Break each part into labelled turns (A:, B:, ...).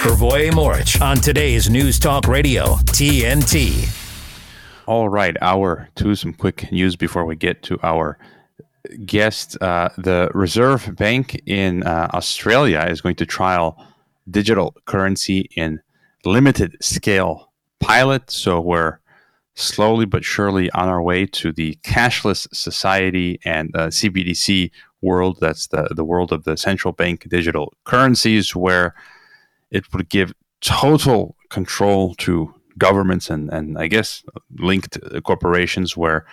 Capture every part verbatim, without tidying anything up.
A: Hrvoje Moric on today's News Talk Radio, T N T.
B: All right, hour two, some quick news before we get to our guest. Uh, the Reserve Bank in uh, Australia is going to trial digital currency in limited scale pilot. So we're slowly but surely on our way to the cashless society and uh, C B D C world. That's the, the world of the central bank digital currencies, where it would give total control to governments and, and I guess linked corporations, where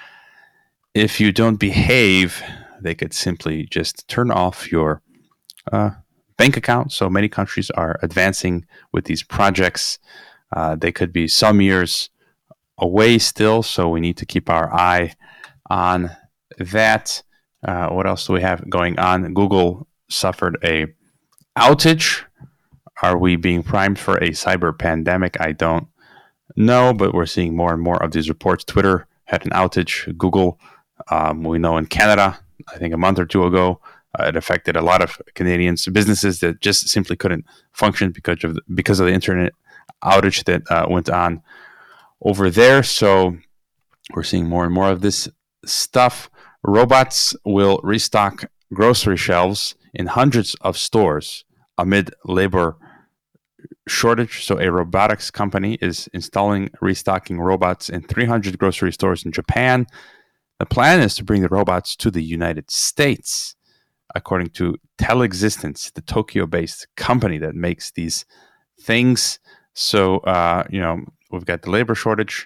B: if you don't behave, they could simply just turn off your uh, bank account. So many countries are advancing with these projects. Uh, they could be some years away still, so we need to keep our eye on that. Uh, what else do we have going on? Google suffered a outage. Are we being primed for a cyber pandemic? I don't know, but we're seeing more and more of these reports. Twitter had an outage. Google, um, we know in Canada, I think a month or two ago, uh, it affected a lot of Canadians, businesses that just simply couldn't function because of the, because of the internet outage that uh, went on over there. So we're seeing more and more of this stuff. Robots will restock grocery shelves in hundreds of stores amid labor shortage. So a robotics company is installing restocking robots in three hundred grocery stores in Japan. The plan is to bring the robots to the United States, according to Telexistence, the Tokyo-based company that makes these things. So, uh, you know, we've got the labor shortage,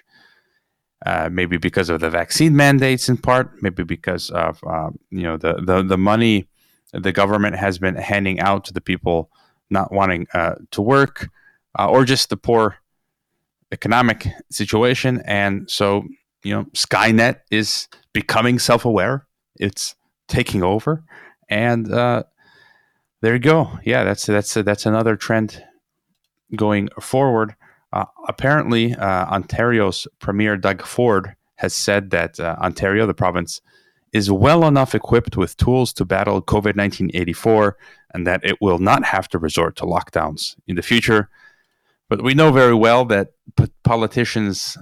B: uh, maybe because of the vaccine mandates in part, maybe because of, uh, you know, the, the, the money the government has been handing out to the people not wanting uh, to work, uh, or just the poor economic situation. And so, you know, Skynet is becoming self-aware. It's taking over. And uh, there you go. Yeah, that's that's that's another trend going forward. Uh, apparently, uh, Ontario's Premier Doug Ford has said that uh, Ontario, the province, is well enough equipped with tools to battle COVID nineteen eighty-four, and that it will not have to resort to lockdowns in the future. But we know very well that p- politicians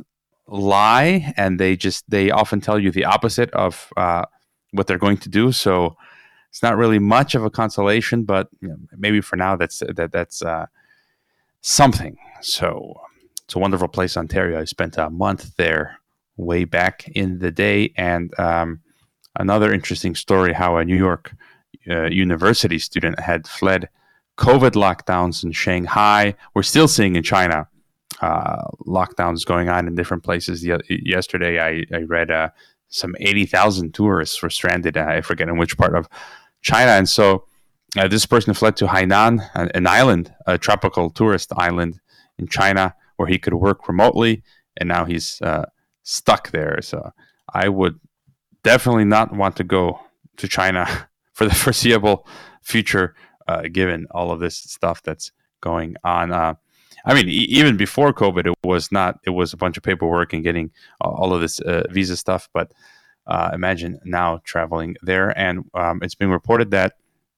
B: lie, and they just they often tell you the opposite of uh, what they're going to do. So it's not really much of a consolation, but you know, maybe for now that's that that's uh, something. So it's a wonderful place, Ontario. I spent a month there way back in the day, and um, another interesting story, how a New York uh, university student had fled COVID lockdowns in Shanghai. We're still seeing in China uh, lockdowns going on in different places. Ye- yesterday, I, I read uh, some eighty thousand tourists were stranded. Uh, I forget in which part of China. And so uh, this person fled to Hainan, an, an island, a tropical tourist island in China, where he could work remotely. And now he's uh, stuck there. So I would definitely not want to go to China for the foreseeable future, uh, given all of this stuff that's going on. Uh, I mean, e- even before COVID, it was not, it was a bunch of paperwork and getting all of this uh, visa stuff. But uh, imagine now traveling there. And um, it's being reported that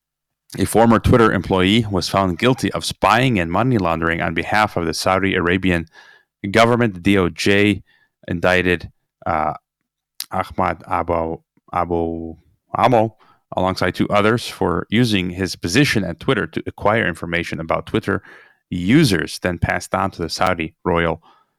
B: a former Twitter employee was found guilty of spying and money laundering on behalf of the Saudi Arabian government. The D O J indicted uh, Ahmad Abu Abu Amo alongside two others for using his position at Twitter to acquire information about Twitter users, then passed on to the Saudi royal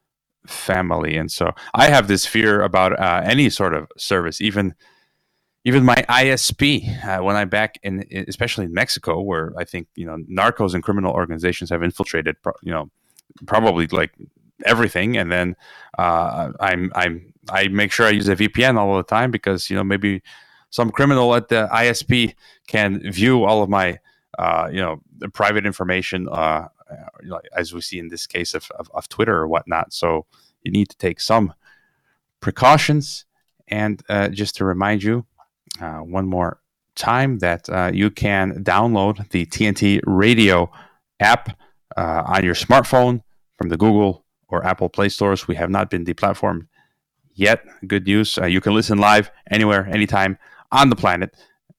B: family. And so I have this fear about uh, any sort of service, even even my I S P. Uh, when I'm back in, especially in Mexico, where I think you know narcos and criminal organizations have infiltrated, you know, probably like everything, and then uh, I'm I'm I make sure I use a V P N all the time because you know maybe some criminal at the I S P can view all of my uh, you know private information, uh, as we see in this case of, of of Twitter or whatnot. So you need to take some precautions. And uh, just to remind you, uh, one more time, that uh, you can download the T N T Radio app uh, on your smartphone from the Google or Apple Play stores. We have not been deplatformed yet. Good news. Uh, you can listen live anywhere, anytime on the planet.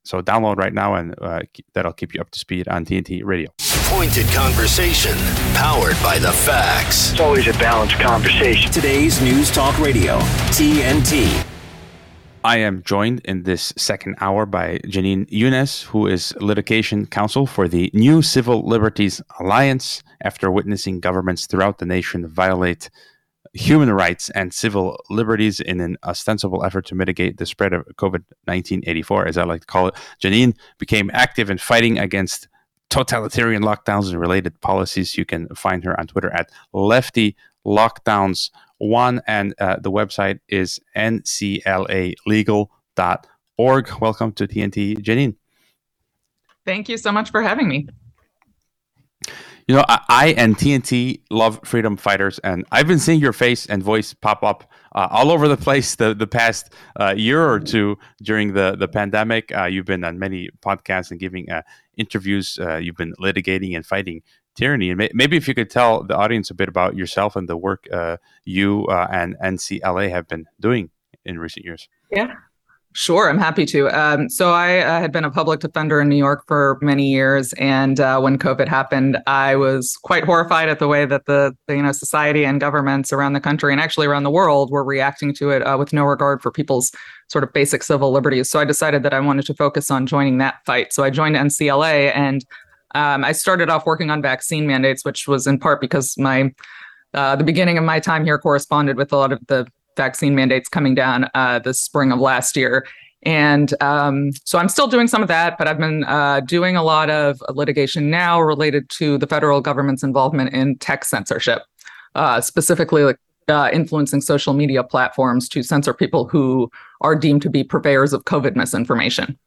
B: So download right now, and uh, that'll keep you up to speed on T N T Radio.
C: Pointed conversation, powered by the facts.
D: It's always a balanced conversation.
A: Today's News Talk Radio, T N T.
B: I am joined in this second hour by Janine Younes, who is litigation counsel for the New Civil Liberties Alliance, after witnessing governments throughout the nation violate human rights and civil liberties in an ostensible effort to mitigate the spread of COVID nineteen eighty-four, as I like to call it. Janine became active in fighting against totalitarian lockdowns and related policies. You can find her on Twitter at Lefty Lockdowns One, and uh, the website is N C L A legal dot org. Welcome to T N T, Janine.
E: Thank you so much for having me.
B: You know, I, I and T N T love freedom fighters, and I've been seeing your face and voice pop up uh, all over the place the, the past uh, year or two during the, the pandemic. Uh, you've been on many podcasts and giving uh, interviews. Uh, you've been litigating and fighting tyranny. And may, maybe if you could tell the audience a bit about yourself and the work uh, you uh, and N C L A have been doing in recent years.
E: Yeah. Sure, I'm happy to. Um, so I uh, had been a public defender in New York for many years, and uh, when COVID happened, I was quite horrified at the way that the, the you know society and governments around the country and actually around the world were reacting to it uh, with no regard for people's sort of basic civil liberties. So I decided that I wanted to focus on joining that fight. So I joined N C L A, and um, I started off working on vaccine mandates, which was in part because my uh, the beginning of my time here corresponded with a lot of the vaccine mandates coming down uh, the spring of last year. And um, so I'm still doing some of that, but I've been uh, doing a lot of litigation now related to the federal government's involvement in tech censorship, uh, specifically like uh, influencing social media platforms to censor people who are deemed to be purveyors of COVID misinformation.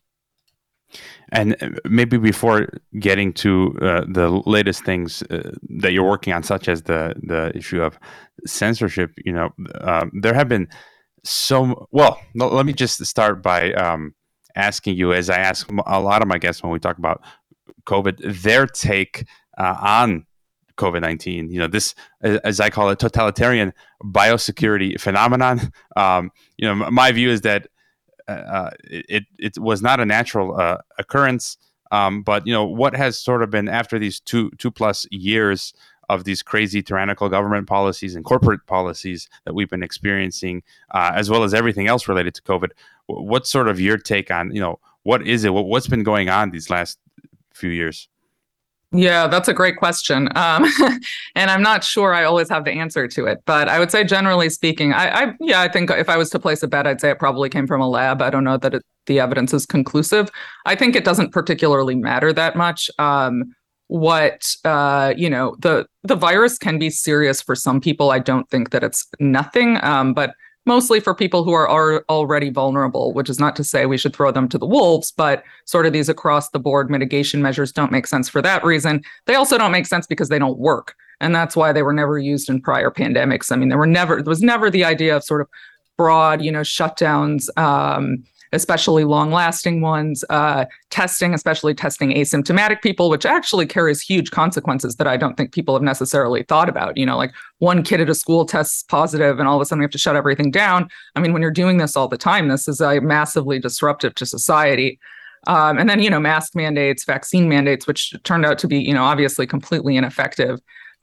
B: And maybe before getting to uh, the latest things uh, that you're working on, such as the the issue of censorship, you know, um, there have been so well. Let me just start by um, asking you, as I ask a lot of my guests when we talk about COVID, their take uh, on COVID nineteen. You know, this, as I call it, totalitarian biosecurity phenomenon. Um, you know, my view is that. Uh, it it was not a natural uh, occurrence, um, but you know what has sort of been after these two two plus years of these crazy tyrannical government policies and corporate policies that we've been experiencing, uh, as well as everything else related to COVID. What's sort of your take on you know what is it? What, what's been going on these last few years?
E: Yeah, that's a great question. Um, and I'm not sure I always have the answer to it. But I would say, generally speaking, I, I yeah, I think if I was to place a bet, I'd say it probably came from a lab. I don't know that it, the evidence is conclusive. I think it doesn't particularly matter that much. Um, what, uh, you know, the the virus can be serious for some people. I don't think that it's nothing. Um, but mostly for people who are, are already vulnerable, which is not to say we should throw them to the wolves, but sort of these across the board mitigation measures don't make sense for that reason. They also don't make sense because they don't work. And that's why they were never used in prior pandemics. I mean, there were never, there was never the idea of sort of broad, you know, shutdowns, um, especially long-lasting ones, uh, testing, especially testing asymptomatic people, which actually carries huge consequences that I don't think people have necessarily thought about. You know, like one kid at a school tests positive and all of a sudden we have to shut everything down. I mean, when you're doing this all the time, this is uh, massively disruptive to society. Um, and then, you know, mask mandates, vaccine mandates, which turned out to be, you know, obviously completely ineffective.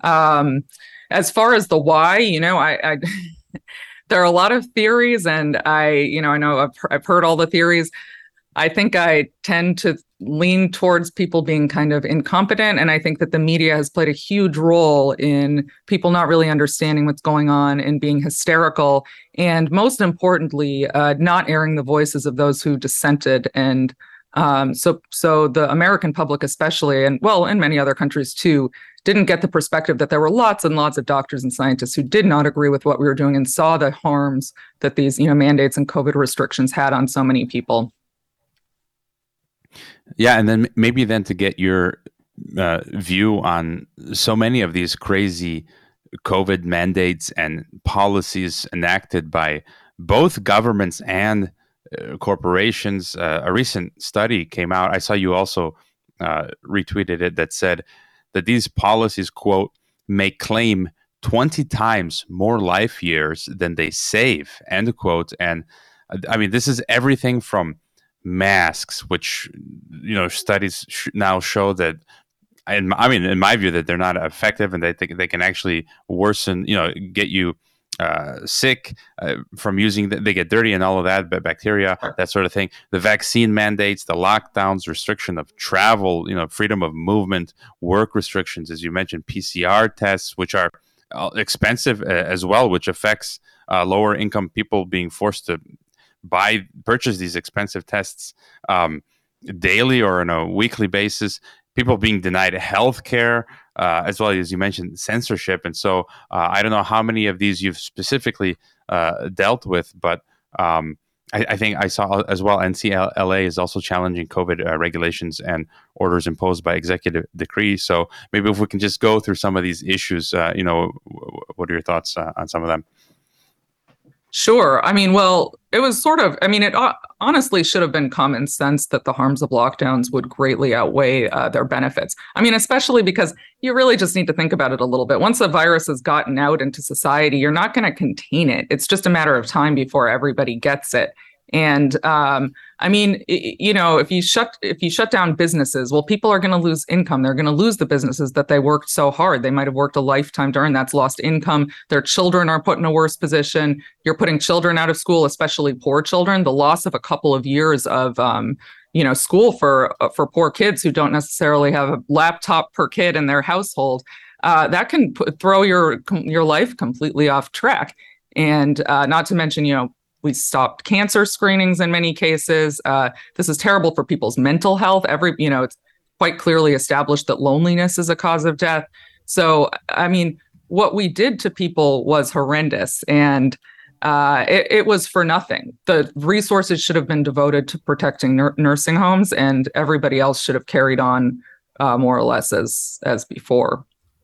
E: Um, as far as the why, you know, I... I there are a lot of theories, and I, you know, I know I've, I've heard all the theories. I think I tend to lean towards people being kind of incompetent, and I think that the media has played a huge role in people not really understanding what's going on and being hysterical, and most importantly, uh, not airing the voices of those who dissented. And um, so, so the American public, especially, and well, in many other countries too, didn't get the perspective that there were lots and lots of doctors and scientists who did not agree with what we were doing and saw the harms that these, you know, mandates and COVID restrictions had on so many people.
B: Yeah, and then maybe then to get your uh, view on so many of these crazy COVID mandates and policies enacted by both governments and uh, corporations. Uh, a recent study came out. I saw you also uh, retweeted it that said that these policies, quote, may claim twenty times more life years than they save, end quote. And I mean, this is everything from masks, which, you know, studies sh- now show that, in, I mean, in my view, that they're not effective and they they, they can actually worsen, you know, get you uh, sick uh, from using, the, they get dirty and all of that, but bacteria, that sort of thing. The vaccine mandates, the lockdowns, restriction of travel, you know, freedom of movement, work restrictions, as you mentioned, P C R tests, which are expensive as well, which affects uh, lower income people being forced to buy, purchase these expensive tests um, daily or on a weekly basis. People being denied health care, uh, as well as you mentioned, censorship. And so uh, I don't know how many of these you've specifically uh, dealt with, but um, I, I think I saw as well N C L A is also challenging COVID uh, regulations and orders imposed by executive decree. So maybe if we can just go through some of these issues, uh, you know, w- what are your thoughts uh, on some of them?
E: Sure. I mean, well, it was sort of, I mean, it uh, honestly should have been common sense that the harms of lockdowns would greatly outweigh uh, their benefits. I mean, especially because you really just need to think about it a little bit. Once the virus has gotten out into society, you're not going to contain it. It's just a matter of time before everybody gets it. And um, I mean, you know, if you shut if you shut down businesses, well, people are going to lose income. They're going to lose the businesses that they worked so hard. They might have worked a lifetime to earn. That's lost income. Their children are put in a worse position. You're putting children out of school, especially poor children. The loss of a couple of years of um, you know, school for uh, for poor kids who don't necessarily have a laptop per kid in their household, uh, that can put, throw your your life completely off track. And uh, not to mention, you know, we stopped cancer screenings in many cases. Uh, this is terrible for people's mental health. Every, you know, it's quite clearly established that loneliness is a cause of death. So, I mean, what we did to people was horrendous, and uh, it, it was for nothing. The resources should have been devoted to protecting nur- nursing homes, and everybody else should have carried on uh, more or less as as before.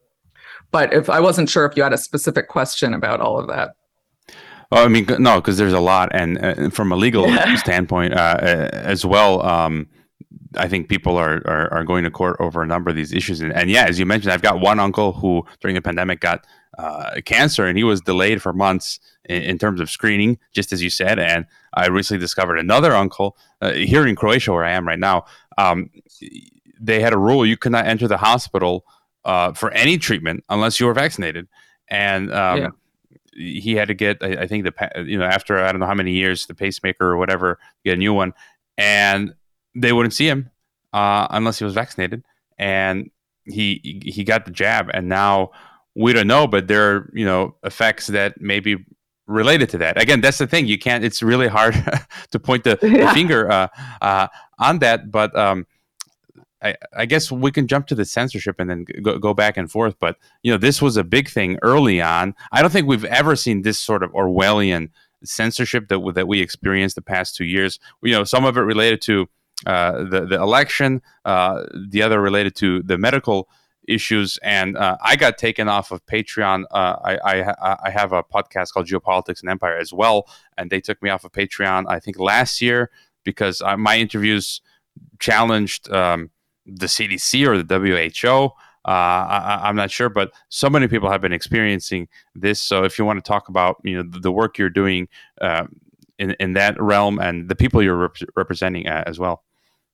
E: But if I wasn't sure if you had a specific question about all of that.
B: Well, I mean, no, because there's a lot, and uh, from a legal yeah. standpoint uh, as well, um, I think people are, are are going to court over a number of these issues. And, and yeah, as you mentioned, I've got one uncle who during the pandemic got uh, cancer, and he was delayed for months in, in terms of screening, just as you said. And I recently discovered another uncle uh, here in Croatia, where I am right now. Um, they had a rule: you could not enter the hospital uh, for any treatment unless you were vaccinated, and um, yeah. he had to get, I, I think, the you know after I don't know how many years, the pacemaker or whatever, get a new one, and they wouldn't see him uh, unless he was vaccinated, and he he got the jab, and now we don't know, but there are you know effects that may be related to that. Again, that's the thing; you can't. It's really hard to point the, yeah. the finger uh, uh, on that, but um, I, I guess we can jump to the censorship and then go, go back and forth. But you know, this was a big thing early on. I don't think we've ever seen this sort of Orwellian censorship that that we experienced the past two years. You know, some of it related to Uh, the the election, uh, the other related to the medical issues, and uh, I got taken off of Patreon. Uh, I, I I have a podcast called Geopolitics and Empire as well, and they took me off of Patreon I think last year because I, my interviews challenged um, the C D C or the W H O. Uh, I, I'm not sure, but so many people have been experiencing this. So if you want to talk about you know the, the work you're doing uh, in in that realm and the people you're rep- representing uh, as well.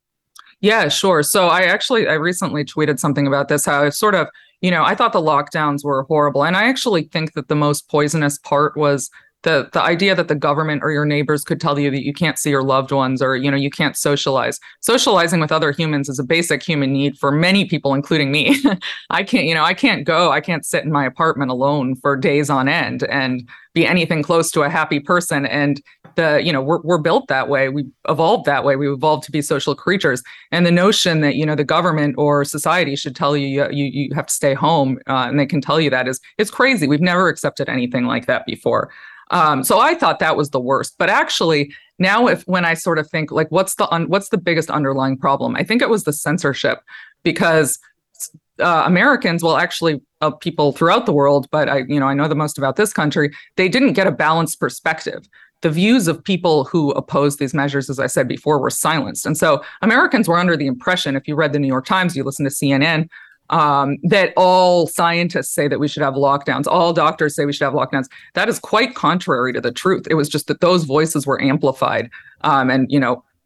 E: Yeah, sure. So I actually, I recently tweeted something about this, how I sort of, you know, I thought the lockdowns were horrible. And I actually think that the most poisonous part was the the idea that the government or your neighbors could tell you that you can't see your loved ones or, you know, you can't socialize. Socializing with other humans is a basic human need for many people, including me. I can't, you know, I can't go, I can't sit in my apartment alone for days on end and be anything close to a happy person. And the, you know, we're we're built that way. We evolved that way. We evolved to be social creatures. And the notion that, you know, the government or society should tell you you you, you have to stay home uh, and they can tell you that is it's crazy. We've never accepted anything like that before. Um, so I thought that was the worst. But actually, now if when I sort of think like, what's the un- what's the biggest underlying problem? I think it was the censorship, because uh, Americans, well, actually, uh, people throughout the world, but I, you know, I know the most about this country. They didn't get a balanced perspective. The views of people who opposed these measures, as I said before, were silenced. And so Americans were under the impression, if you read the New York Times, you listen to C N N, um, that all scientists say that we should have lockdowns. All doctors say we should have lockdowns. That is quite contrary to the truth. It was just that those voices were amplified. Um, and, you know,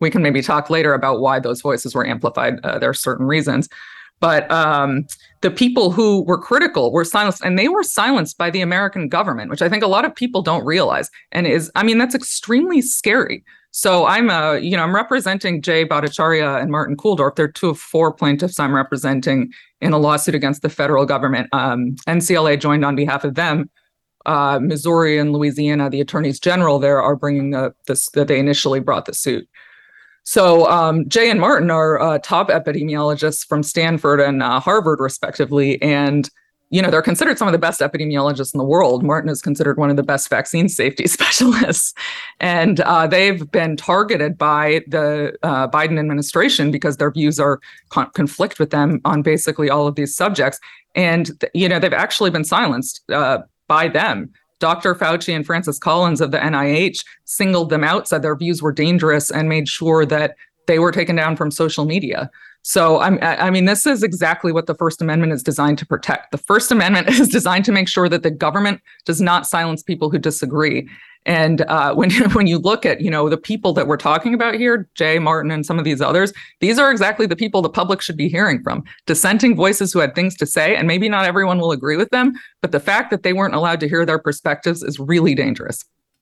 E: we can maybe talk later about why those voices were amplified. Uh, there are certain reasons. But um, the people who were critical were silenced, and they were silenced by the American government, which I think a lot of people don't realize. And is, I mean, that's extremely scary. So I'm, uh, you know, I'm representing Jay Bhattacharya and Martin Kulldorff. They're two of four plaintiffs I'm representing in a lawsuit against the federal government. Um, N C L A joined on behalf of them. Uh, Missouri and Louisiana, the attorneys general there are bringing uh, this, that they initially brought the suit. So um, Jay and Martin are uh, top epidemiologists from Stanford and uh, Harvard, respectively. And, you know, they're considered some of the best epidemiologists in the world. Martin is considered one of the best vaccine safety specialists. And uh, they've been targeted by the uh, Biden administration because their views are con- conflict with them on basically all of these subjects. And, you know, they've actually been silenced uh, by them. Doctor Fauci and Francis Collins of the N I H singled them out, said their views were dangerous, and made sure that they were taken down from social media. So, I'm, I mean, this is exactly what the First Amendment is designed to protect. The First Amendment is designed to make sure that the government does not silence people who disagree. And uh, when, when you look at, you know, the people that we're talking about here, Jay, Martin, and some of these others, these are exactly the people the public should be hearing from. Dissenting voices who had things to say, and maybe not everyone will agree with them, but the fact that they weren't allowed to hear their perspectives is really dangerous.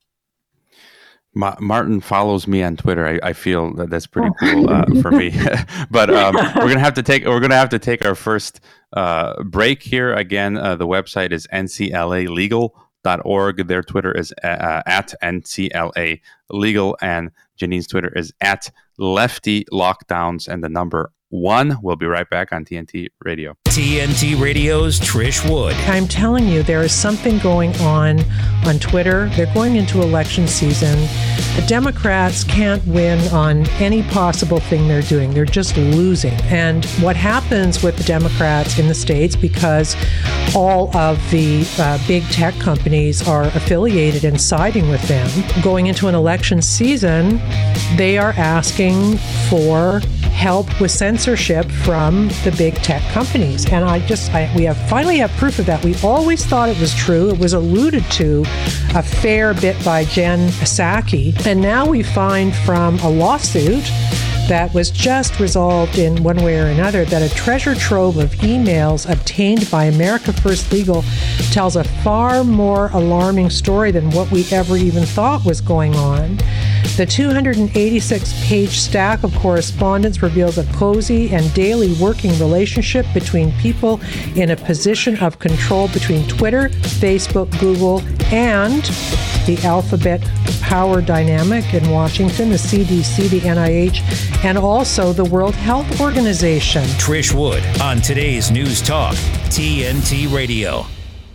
B: Ma- Martin follows me on Twitter. I, I feel that that's pretty cool uh, for me. But um, we're gonna have to take we're gonna have to take our first uh, break here. Again, uh, the website is N C L A legal dot org. Their Twitter is uh, at N C L A legal, and Janine's Twitter is at Lefty Lockdowns, and the number one. We'll be right back on T N T Radio.
A: T N T Radio's Trish Wood.
F: I'm telling you, there is something going on on Twitter. They're going into election season. The Democrats can't win on any possible thing they're doing. They're just losing. And what happens with the Democrats in the states, because all of the uh, big tech companies are affiliated and siding with them, going into an election season, they are asking for help with censorship from the big tech companies. And I just, I, we have finally have proof of that. We always thought it was true. It was alluded to a fair bit by Jen Psaki. And now we find from a lawsuit that was just resolved in one way or another that a treasure trove of emails obtained by America First Legal tells a far more alarming story than what we ever even thought was going on. The two hundred eighty-six page stack of correspondence reveals a cozy and daily working relationship between people in a position of control between Twitter, Facebook, Google, and the alphabet power dynamic in Washington, the C D C, the N I H, and also the World Health Organization.
A: Trish Wood on today's News Talk, T N T Radio.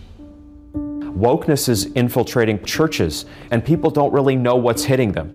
G: Wokeness is infiltrating churches, and people don't really know what's hitting them.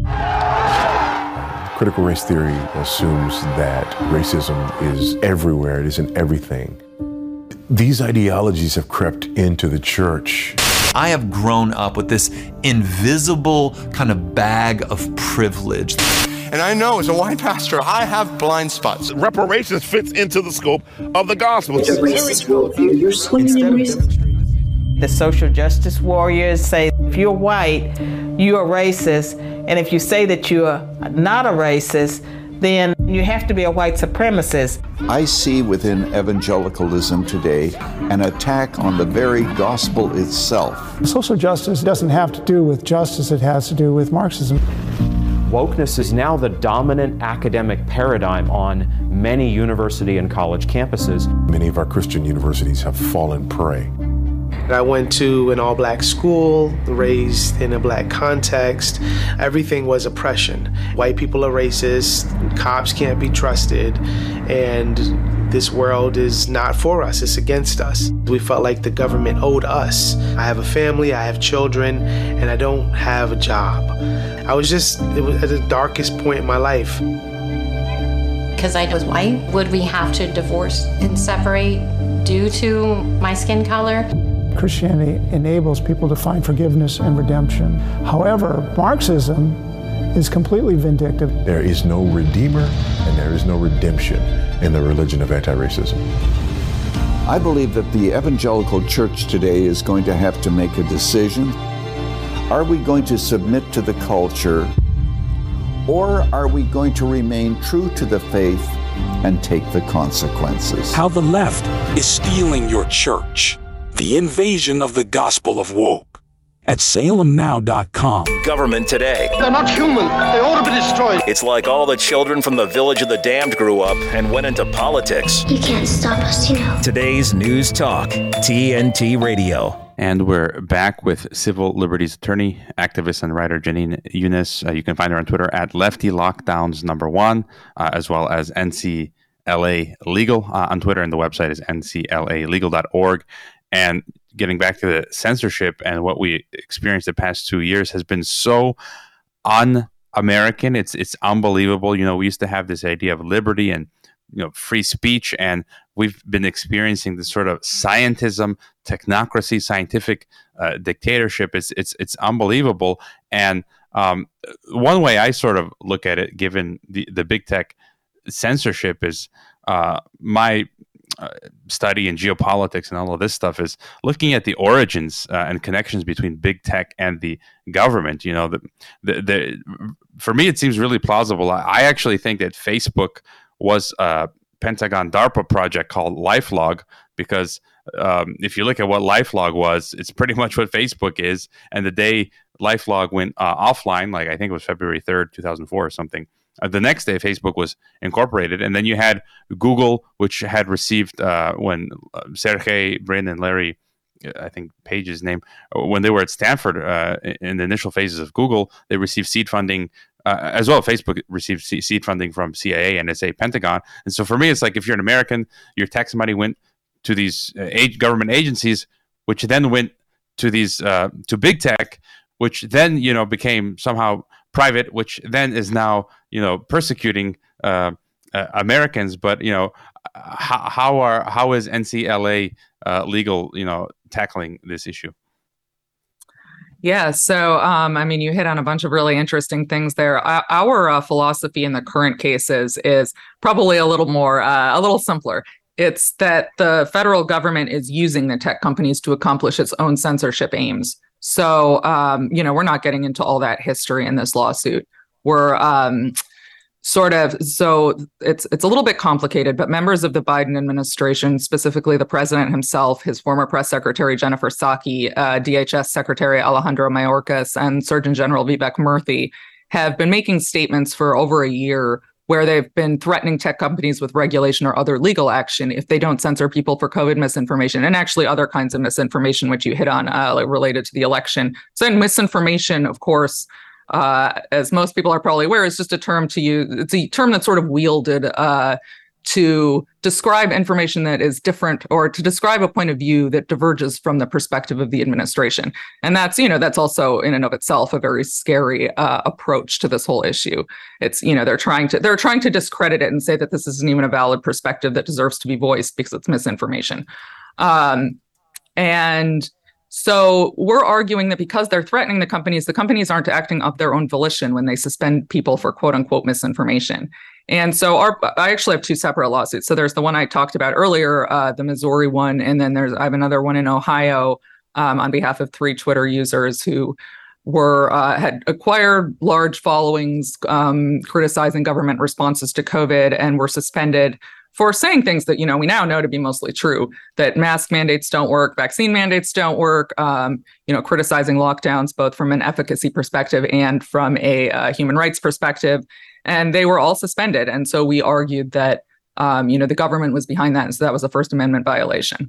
H: Critical race theory assumes that racism is everywhere, it is in everything. These ideologies have crept into the church.
I: I have grown up with this invisible kind of bag of privilege.
J: And I know as a white pastor, I have blind spots. Reparations fits into the scope of the gospel.
K: It's a racist worldview. You're swimming in racism.
L: The social justice warriors say if you're white, you're a racist. And if you say that you're not a racist, then you have to be a white supremacist.
M: I see within evangelicalism today an attack on the very gospel itself.
N: Social justice doesn't have to do with justice, it has to do with Marxism.
G: Wokeness is now the dominant academic paradigm on many university and college campuses.
H: Many of our Christian universities have fallen prey.
O: I went to an all-black school, raised in a black context. Everything was oppression. White people are racist, cops can't be trusted, and this world is not for us, it's against us. We felt like the government owed us. I have a family, I have children, and I don't have a job. I was just, it was at the darkest point in my life.
P: Because I was white, would we have to divorce and separate due to my skin color?
N: Christianity enables people to find forgiveness and redemption. However, Marxism is completely vindictive.
H: There is no redeemer and there is no redemption in the religion of anti-racism.
M: I believe that the evangelical church today is going to have to make a decision. Are we going to submit to the culture, Or are we going to remain true to the faith and take the consequences?
Q: How the left is stealing your church. The invasion of the gospel of woke at salem now dot com.
C: Government today.
R: They're not human. They ought to be destroyed.
C: It's like all the children from the Village of the Damned grew up and went into politics.
K: You can't stop us, you know.
A: Today's News Talk, T N T Radio.
B: And we're back with civil liberties attorney, activist, and writer Jeanine Younes. Uh, you can find her on Twitter at Lefty Lockdowns number one, uh, as well as N C L A Legal uh, on Twitter, and the website is N C L A legal dot org. And getting back to the censorship and what we experienced the past two years has been so un-American. It's it's unbelievable. You know, we used to have this idea of liberty and, you know, free speech, and we've been experiencing this sort of scientism, technocracy, scientific uh, dictatorship. It's it's it's unbelievable. And um, one way I sort of look at it, given the the big tech censorship, is uh, my uh, study in geopolitics and all of this stuff is looking at the origins uh, and connections between big tech and the government. You know, the, the the for me it seems really plausible. I, I actually think that Facebook was a Pentagon DARPA project called LifeLog, because um, if you look at what LifeLog was, it's pretty much what Facebook is. And the day LifeLog went uh, offline, like I think it was February third, two thousand four or something, uh, the next day Facebook was incorporated. And then you had Google, which had received, uh, when uh, Sergey Brin and Larry, I think Page's name, when they were at Stanford uh, in the initial phases of Google, they received seed funding. Uh, as well, Facebook received seed funding from C I A, N S A, Pentagon. And so for me, it's like if you're an American, your tax money went to these uh, age, government agencies, which then went to these uh, to big tech, which then, you know, became somehow private, which then is now, you know, persecuting uh, uh, Americans. But, you know, how, how are how is N C L A uh, legal, you know, tackling this issue?
E: Yeah, so um, I mean, you hit on a bunch of really interesting things there. Our, our uh, philosophy in the current cases is probably a little more, uh, a little simpler. It's that the federal government is using the tech companies to accomplish its own censorship aims. So, um, you know, we're not getting into all that history in this lawsuit. We're um, sort of, so it's it's a little bit complicated, but members of the Biden administration, specifically the president himself, his former press secretary, Jennifer Psaki, uh, D H S Secretary Alejandro Mayorkas, and Surgeon General Vivek Murthy have been making statements for over a year where they've been threatening tech companies with regulation or other legal action if they don't censor people for COVID misinformation, and actually other kinds of misinformation, which you hit on uh, related to the election. So in misinformation, of course, Uh, as most people are probably aware, is just a term to use. It's a term that's sort of wielded uh, to describe information that is different, or to describe a point of view that diverges from the perspective of the administration. And that's, you know, that's also in and of itself a very scary uh, approach to this whole issue. It's, you know, they're trying to they're trying to discredit it and say that this isn't even a valid perspective that deserves to be voiced because it's misinformation. Um, and So we're arguing that because they're threatening the companies, the companies aren't acting of their own volition when they suspend people for quote unquote misinformation. And so our, I actually have two separate lawsuits. So there's the one I talked about earlier, uh, the Missouri one, and then there's I have another one in Ohio um, on behalf of three Twitter users who were uh, had acquired large followings um, criticizing government responses to COVID and were suspended for saying things that, you know, we now know to be mostly true, that mask mandates don't work, vaccine mandates don't work, um, you know, criticizing lockdowns, both from an efficacy perspective and from a uh, human rights perspective. And they were all suspended. And so we argued that, um, you know, the government was behind that. And so that was a First Amendment violation.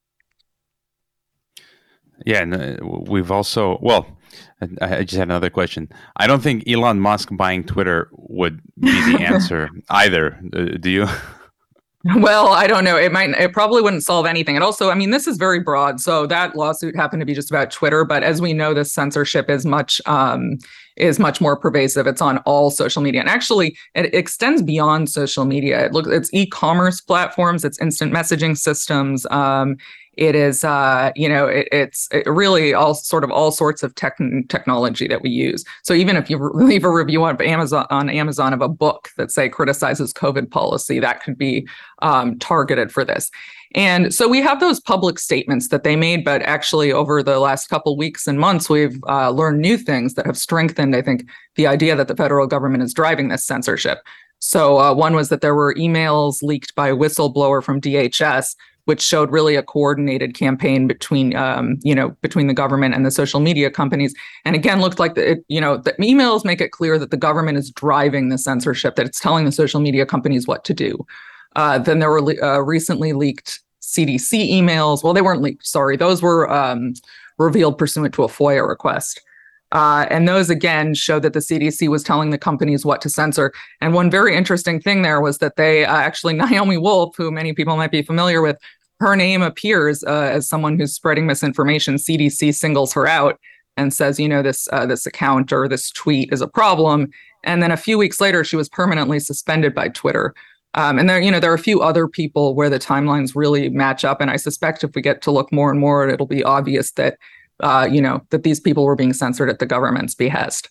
B: Yeah, and uh, we've also, well, I just had another question. I don't think Elon Musk buying Twitter would be the answer either. Uh, do you?
E: Well, I don't know. It might, it probably wouldn't solve anything. And also, I mean, this is very broad. So that lawsuit happened to be just about Twitter. But as we know, this censorship is much, um, is much more pervasive. It's on all social media. And actually, it extends beyond social media. It looks, it's e-commerce platforms, it's instant messaging systems. Um, It is, uh, you know, it, it's it really all sort of all sorts of tech technology that we use. So even if you re- leave a review on Amazon on Amazon of a book that say criticizes COVID policy, that could be um, targeted for this. And so we have those public statements that they made, but actually over the last couple weeks and months, we've uh, learned new things that have strengthened, I think, the idea that the federal government is driving this censorship. So uh, one was that there were emails leaked by a whistleblower from D H S, which showed really a coordinated campaign between, um, you know, between the government and the social media companies. And again, looked like the, it, you know, the emails make it clear that the government is driving the censorship, that it's telling the social media companies what to do. Uh, then there were uh, recently leaked C D C emails. Well, they weren't leaked, sorry. Those were um, revealed pursuant to a FOIA request. Uh, and those, again, showed that the C D C was telling the companies what to censor. And one very interesting thing there was that they uh, actually, Naomi Wolf, who many people might be familiar with, her name appears uh, as someone who's spreading misinformation. C D C singles her out and says, you know, this uh, this account or this tweet is a problem. And then a few weeks later, she was permanently suspended by Twitter. Um, and there, you know, there are a few other people where the timelines really match up. And I suspect if we get to look more and more, it'll be obvious that, uh, you know, that these people were being censored at the government's behest.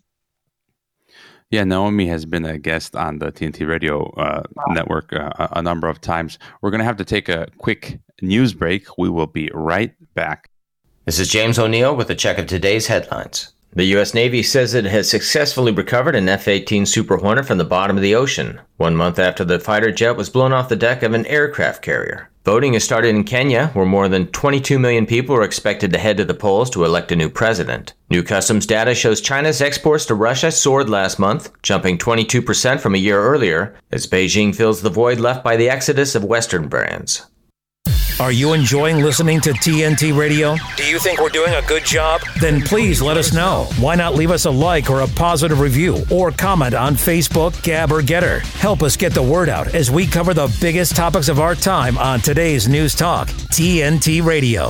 B: Yeah, Naomi has been a guest on the T N T Radio uh, wow. network uh, a number of times. We're going to have to take a quick news break. We will be right back.
S: This is James O'Neill with a check of today's headlines. The U S Navy says it has successfully recovered an F eighteen Super Hornet from the bottom of the ocean, one month after the fighter jet was blown off the deck of an aircraft carrier. Voting has started in Kenya, where more than twenty-two million people are expected to head to the polls to elect a new president. New customs data shows China's exports to Russia soared last month, jumping twenty-two percent from a year earlier, as Beijing fills the void left by the exodus of Western brands.
A: Are you enjoying listening to T N T Radio?
C: Do you think we're doing a good job?
A: Then please let us know. Why not leave us a like or a positive review or comment on Facebook, Gab, or Getter? Help us get the word out as we cover the biggest topics of our time on today's News Talk, T N T Radio.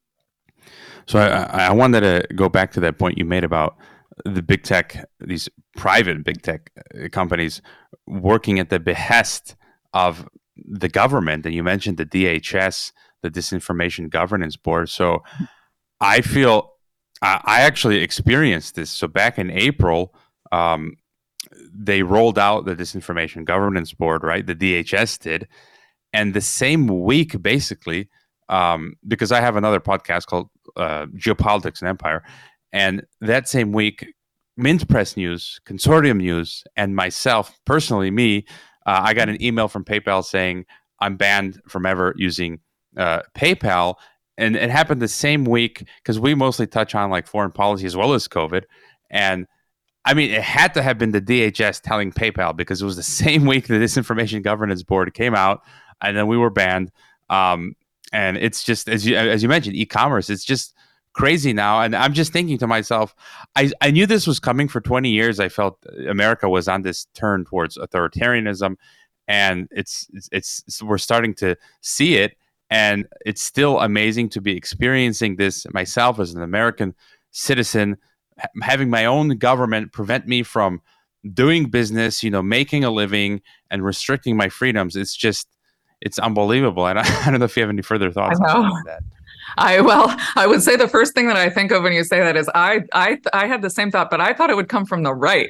B: So I, I wanted to go back to that point you made about the big tech, these private big tech companies working at the behest of the government. And you mentioned the D H S, the Disinformation Governance Board. So I feel I, I actually experienced this. So back in April, um, they rolled out the Disinformation Governance Board, right? The D H S did. And the same week, basically, um, because I have another podcast called uh, Geopolitics and Empire. And that same week, Mint Press News, Consortium News, and myself, personally, me, Uh, I got an email from PayPal saying I'm banned from ever using uh, PayPal. And it happened the same week because we mostly touch on like foreign policy as well as COVID. And I mean, it had to have been the D H S telling PayPal because it was the same week the Disinformation Governance Board came out and then we were banned. Um, and it's just, as you, as you mentioned, e-commerce, it's just crazy now. And I'm just thinking to myself, I, I knew this was coming for twenty years. I felt America was on this turn towards authoritarianism, and it's, it's, it's we're starting to see it. And it's still amazing to be experiencing this myself as an American citizen, ha- having my own government prevent me from doing business, you know, making a living and restricting my freedoms. It's just, it's unbelievable. And I, I don't know if you have any further thoughts on that.
E: I well, I would say the first thing that I think of when you say that is I I I had the same thought, but I thought it would come from the right.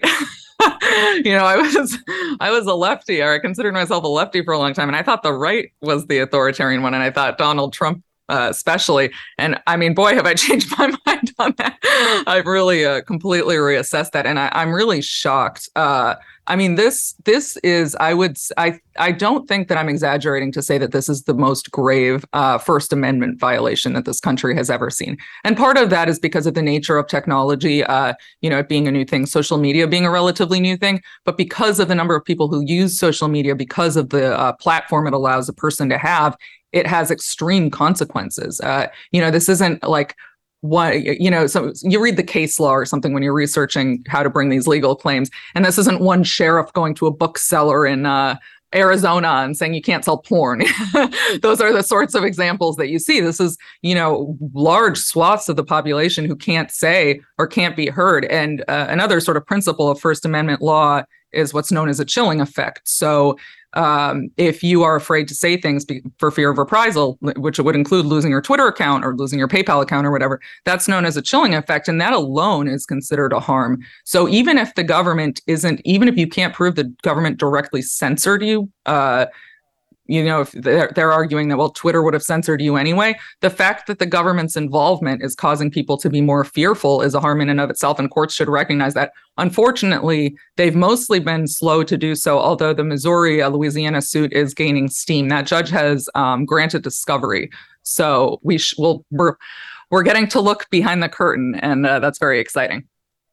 E: you know, I was I was a lefty, or I considered myself a lefty for a long time, and I thought the right was the authoritarian one, and I thought Donald Trump uh, especially. And I mean, boy, have I changed my mind on that. I've really uh, completely reassessed that, and I, I'm really shocked. Uh, I mean, this this is I would I I don't think that I'm exaggerating to say that this is the most grave uh, First Amendment violation that this country has ever seen. And part of that is because of the nature of technology, uh, you know, it being a new thing, social media being a relatively new thing, but because of the number of people who use social media, because of the uh, platform it allows a person to have, it has extreme consequences. Uh, you know, this isn't like what, you know, so you read the case law or something when you're researching how to bring these legal claims. And this isn't one sheriff going to a bookseller in uh, Arizona and saying you can't sell porn. Those are the sorts of examples that you see. This is, you know, large swaths of the population who can't say or can't be heard. And uh, another sort of principle of First Amendment law is what's known as a chilling effect. So um, if you are afraid to say things be- for fear of reprisal, which would include losing your Twitter account or losing your PayPal account or whatever, that's known as a chilling effect. And that alone is considered a harm. So even if the government isn't, even if you can't prove the government directly censored you, uh, you know, if they're, they're arguing that, well, Twitter would have censored you anyway. The fact that the government's involvement is causing people to be more fearful is a harm in and of itself, and courts should recognize that. Unfortunately, they've mostly been slow to do so, although the Missouri, uh, Louisiana suit is gaining steam. That judge has um, granted discovery. So we sh- we'll, we're, we're getting to look behind the curtain, and uh, that's very exciting.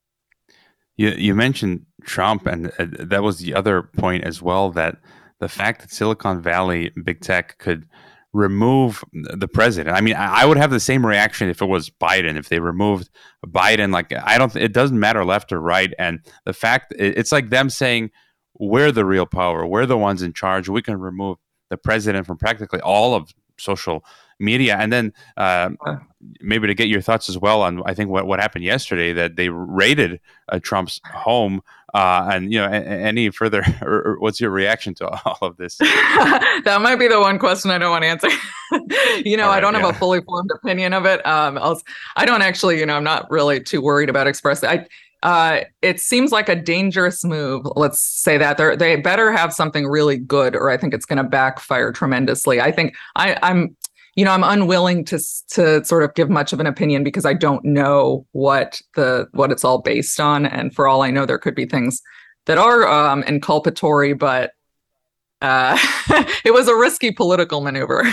B: You, you mentioned Trump, and uh, that was the other point as well, that the fact that Silicon Valley, big tech, could remove the president. I mean, I would have the same reaction if it was Biden. If they removed Biden, like, I don't, it doesn't matter left or right. And the fact, it's like them saying, we're the real power. We're the ones in charge. We can remove the president from practically all of social media. And then uh, maybe to get your thoughts as well on, I think what, what happened yesterday, that they raided uh, Trump's home. Uh, and, you know, a, any further, or, or what's your reaction to all of this?
E: That might be the one question I don't want to answer. you know, right, I don't yeah. have a fully formed opinion of it. Um, I'll, I don't actually, you know, I'm not really too worried about expressing. I, uh, it seems like a dangerous move. Let's say that They're, they better have something really good, or I think it's going to backfire tremendously. I think I, I'm, you know, I'm unwilling to to sort of give much of an opinion because I don't know what the what it's all based on, and for all I know, there could be things that are um, inculpatory. But uh, it was a risky political maneuver.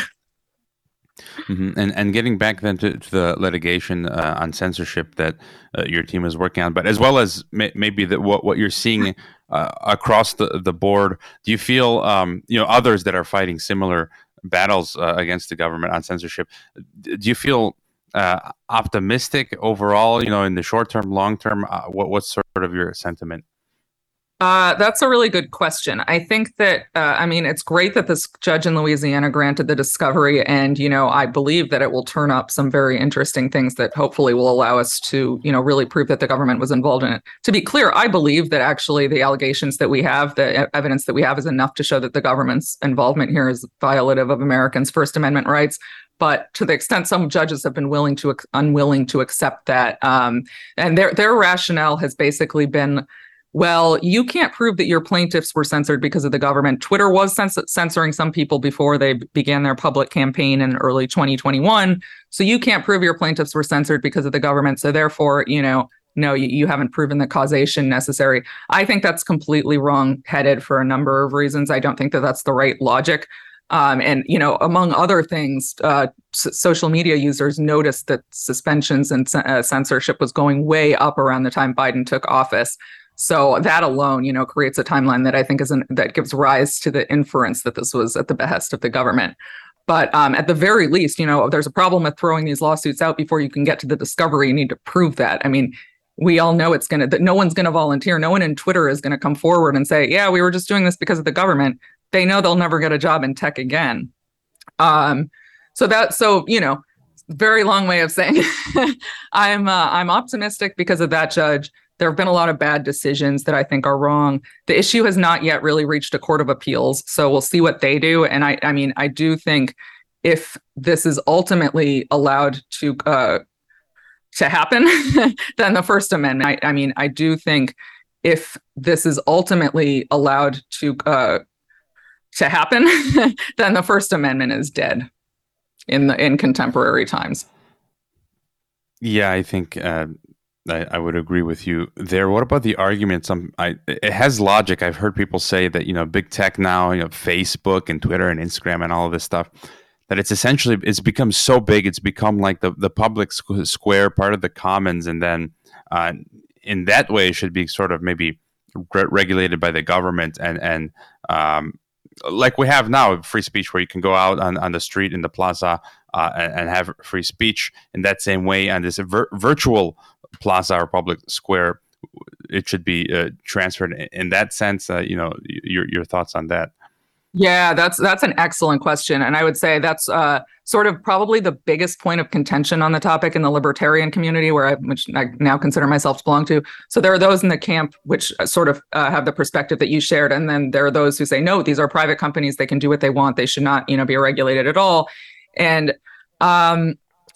B: Mm-hmm. And and getting back then to, to the litigation uh, on censorship that uh, your team is working on, but as well as may, maybe that what what you're seeing uh, across the the board, do you feel um, you know others that are fighting similar battles uh, against the government on censorship? Do you feel uh, optimistic overall, you know, in the short term, long term? Uh, what, what's sort of your sentiment?
E: Uh, that's a really good question. I think that, uh, I mean, it's great that this judge in Louisiana granted the discovery, and, you know, I believe that it will turn up some very interesting things that hopefully will allow us to, you know, really prove that the government was involved in it. To be clear, I believe that actually the allegations that we have, the evidence that we have is enough to show that the government's involvement here is violative of Americans' First Amendment rights. But to the extent some judges have been willing to, unwilling to accept that, um, and their their rationale has basically been, well, you can't prove that your plaintiffs were censored because of the government. Twitter was cens- censoring some people before they began their public campaign in early twenty twenty-one. So you can't prove your plaintiffs were censored because of the government. So therefore, you know, no, you, you haven't proven the causation necessary. I think that's completely wrong-headed for a number of reasons. I don't think that that's the right logic. Um, and, you know, among other things, uh, s- social media users noticed that suspensions and c- uh, censorship was going way up around the time Biden took office. So that alone, you know, creates a timeline that I think is an, that gives rise to the inference that this was at the behest of the government. But um, at the very least, you know, there's a problem with throwing these lawsuits out before you can get to the discovery. You need to prove that. I mean, we all know it's going to, that no one's going to volunteer. No one in Twitter is going to come forward and say, yeah, we were just doing this because of the government. They know they'll never get a job in tech again. Um, so that, so, you know, very long way of saying I'm uh, I'm optimistic because of that judge. There have been a lot of bad decisions that I think are wrong. The issue has not yet really reached a court of appeals, so we'll see what they do. And I, I mean, I do think if this is ultimately allowed to uh, to happen, then the First Amendment. I, I mean, I do think if this is ultimately allowed to uh, to happen, then the First Amendment is dead in the in contemporary times.
B: Yeah, I think. Uh... I, I would agree with you there. What about the argument? Some I, it has logic. I've heard people say that, you know, big tech now, you know, Facebook and Twitter and Instagram and all of this stuff, that it's essentially, it's become so big, it's become like the, the public square, part of the commons. And then uh, in that way, it should be sort of maybe re- regulated by the government. And, and um, like we have now, free speech, where you can go out on, on the street in the plaza uh, and, and have free speech in that same way. And this vir- virtual plaza or public square, it should be uh, transferred in that sense. Uh, you know, your your thoughts on that?
E: Yeah, that's that's an excellent question, and I would say that's uh, sort of probably the biggest point of contention on the topic in the libertarian community, where I, which I now consider myself to belong to. So there are those in the camp which sort of uh, have the perspective that you shared, and then there are those who say, no, these are private companies; they can do what they want; they should not, you know, be regulated at all. And um,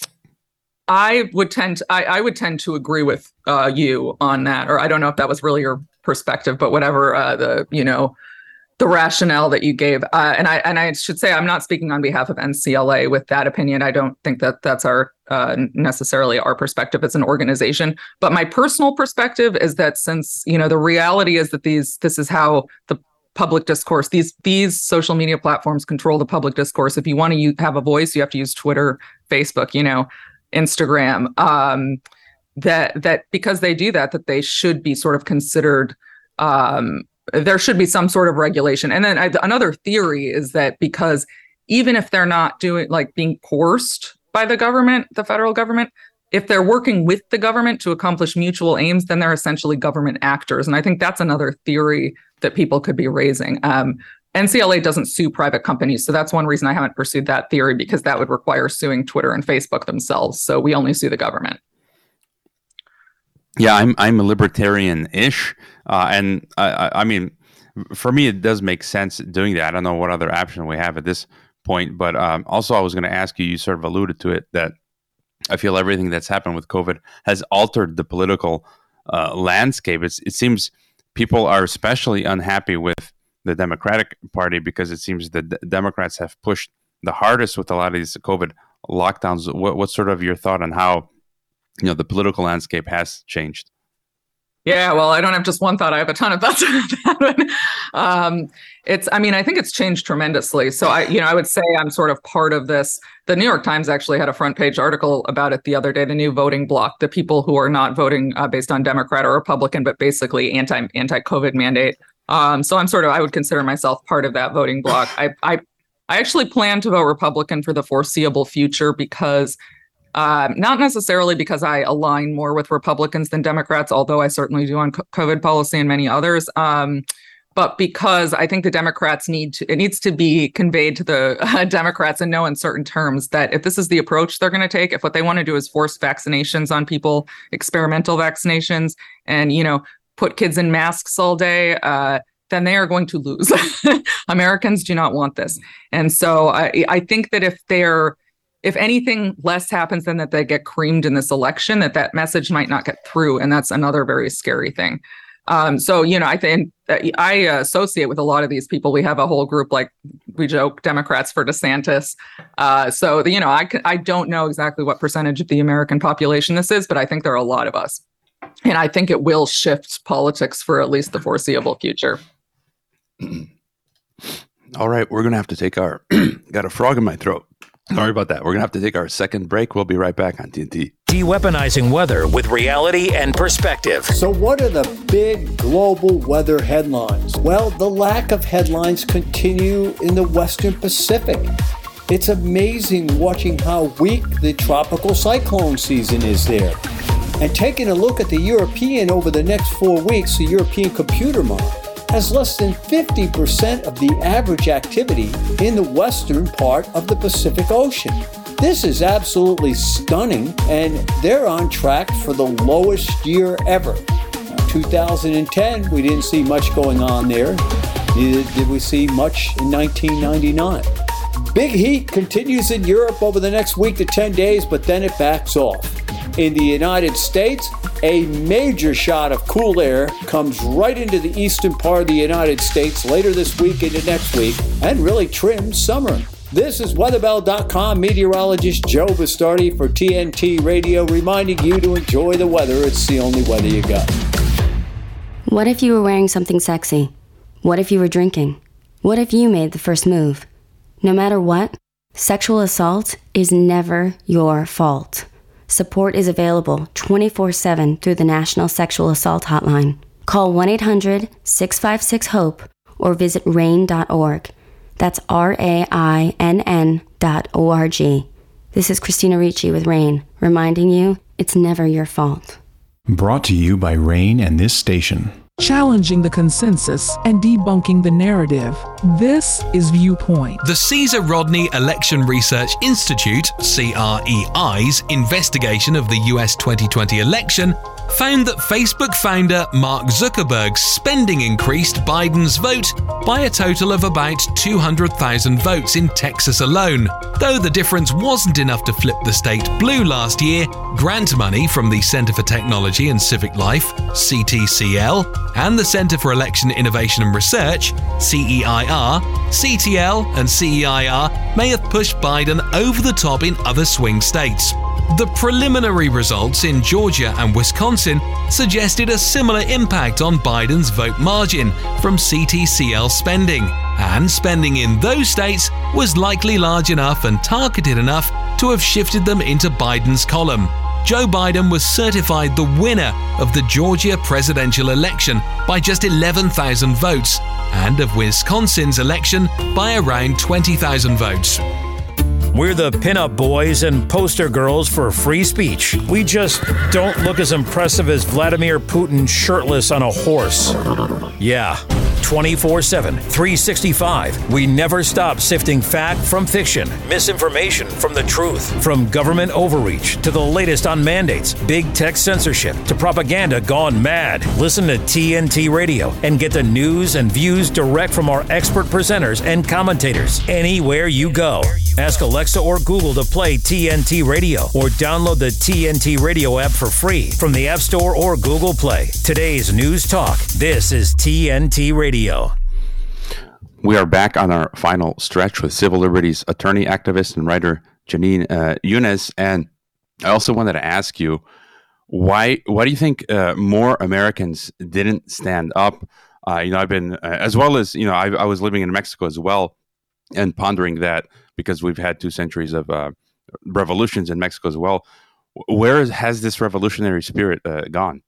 E: I would tend to, I, I would tend to agree with uh, you on that, or I don't know if that was really your perspective, but whatever uh, the you know the rationale that you gave. Uh, and I and I should say I'm not speaking on behalf of N C L A with that opinion. I don't think that that's our uh, necessarily our perspective as an organization. But my personal perspective is that since, you know, the reality is that these this is how the public discourse, these these social media platforms control the public discourse. If you want to use, have a voice, you have to use Twitter, Facebook, you know, Instagram. Um, that that because they do that, that they should be sort of considered. Um, there should be some sort of regulation. And then I, another theory is that because even if they're not doing like being coerced by the government, the federal government, if they're working with the government to accomplish mutual aims, then they're essentially government actors. And I think that's another theory that people could be raising. Um, N C L A doesn't sue private companies. So that's one reason I haven't pursued that theory, because that would require suing Twitter and Facebook themselves. So we only sue the government.
B: Yeah, I'm I'm a libertarian-ish. Uh, and I, I mean, for me, it does make sense doing that. I don't know what other option we have at this point. But um, also, I was going to ask you, you sort of alluded to it, that I feel everything that's happened with COVID has altered the political uh, landscape. It's, it seems people are especially unhappy with the Democratic Party because it seems that the Democrats have pushed the hardest with a lot of these COVID lockdowns. What, what's sort of your thought on how, you know, the political landscape has changed?
E: Yeah, well, I don't have just one thought. I have a ton of thoughts on that one. Um, it's, I mean, I think it's changed tremendously. So I, you know, I would say I'm sort of part of this. The New York Times actually had a front page article about it the other day, the new voting bloc, the people who are not voting uh, based on Democrat or Republican, but basically anti, anti-COVID mandate. Um, so I'm sort of, I would consider myself part of that voting bloc. I, I, I actually plan to vote Republican for the foreseeable future because Um, not necessarily because I align more with Republicans than Democrats, although I certainly do on COVID policy and many others, um, but because I think the Democrats need to, it needs to be conveyed to the uh, Democrats in no uncertain terms that if this is the approach they're going to take, if what they want to do is force vaccinations on people, experimental vaccinations, and, you know, put kids in masks all day, uh, then they are going to lose. Americans do not want this. And so I, I think that if they're If anything less happens than that they get creamed in this election, that that message might not get through. And that's another very scary thing. Um, so, you know, I think I associate with a lot of these people. We have a whole group, like we joke, Democrats for DeSantis. Uh, so, you know, I, I don't know exactly what percentage of the American population this is, but I think there are a lot of us. And I think it will shift politics for at least the foreseeable future.
B: All right, we're going to have to take our, got a frog in my throat. Sorry about that. We're going to have to take our second break. We'll be right back on T N T.
A: De-weaponizing weather with reality and perspective.
T: So what are the big global weather headlines? Well, the lack of headlines continue in the Western Pacific. It's amazing watching how weak the tropical cyclone season is there. And taking a look at the European over the next four weeks, the European computer model has less than fifty percent of the average activity in the western part of the Pacific Ocean. This is absolutely stunning, and they're on track for the lowest year ever. Now, two thousand ten, we didn't see much going on there. Neither did we see much in nineteen ninety-nine. Big heat continues in Europe over the next week to ten days, but then it backs off. In the United States, a major shot of cool air comes right into the eastern part of the United States later this week into next week and really trims summer. This is weatherbell dot com meteorologist Joe Bastardi for T N T Radio, reminding you to enjoy the weather. It's the only weather you got.
U: What if you were wearing something sexy? What if you were drinking? What if you made the first move? No matter what, sexual assault is never your fault. Support is available twenty-four seven through the National Sexual Assault Hotline. Call one eight hundred six five six HOPE or visit rain dot org. That's R A I N N dot O R G. This is Christina Ricci with RAIN, reminding you it's never your fault.
V: Brought to you by RAIN and this station.
W: Challenging the consensus and debunking the narrative. This is Viewpoint.
X: The Caesar Rodney Election Research Institute, C R E I's investigation of the U S twenty twenty election found that Facebook founder Mark Zuckerberg's spending increased Biden's vote by a total of about two hundred thousand votes in Texas alone. Though the difference wasn't enough to flip the state blue last year, grant money from the Center for Technology and Civic Life, C T C L, and the Center for Election Innovation and Research, C E I R, C T L and C E I R may have pushed Biden over the top in other swing states. The preliminary results in Georgia and Wisconsin suggested a similar impact on Biden's vote margin from C T C L spending, and spending in those states was likely large enough and targeted enough to have shifted them into Biden's column. Joe Biden was certified the winner of the Georgia presidential election by just eleven thousand votes, and of Wisconsin's election by around twenty thousand votes.
A: We're the pinup boys and poster girls for free speech. We just don't look as impressive as Vladimir Putin shirtless on a horse. Yeah. twenty-four seven, three sixty-five. We never stop sifting fact from fiction, misinformation from the truth, from government overreach to the latest on mandates, big tech censorship to propaganda gone mad. Listen to T N T Radio and get the news and views direct from our expert presenters and commentators anywhere you go. Ask Alexa or Google to play T N T Radio or download the T N T Radio app for free from the App Store or Google Play. Today's News Talk. This is T N T Radio.
B: We are back on our final stretch with civil liberties attorney, activist, and writer Jeanine uh, Younes. And I also wanted to ask you, why why do you think uh, more Americans didn't stand up? Uh, you know, I've been, uh, as well as, you know, I, I was living in Mexico as well and pondering that because we've had two centuries of uh, revolutions in Mexico as well. Where is, has this revolutionary spirit uh, gone?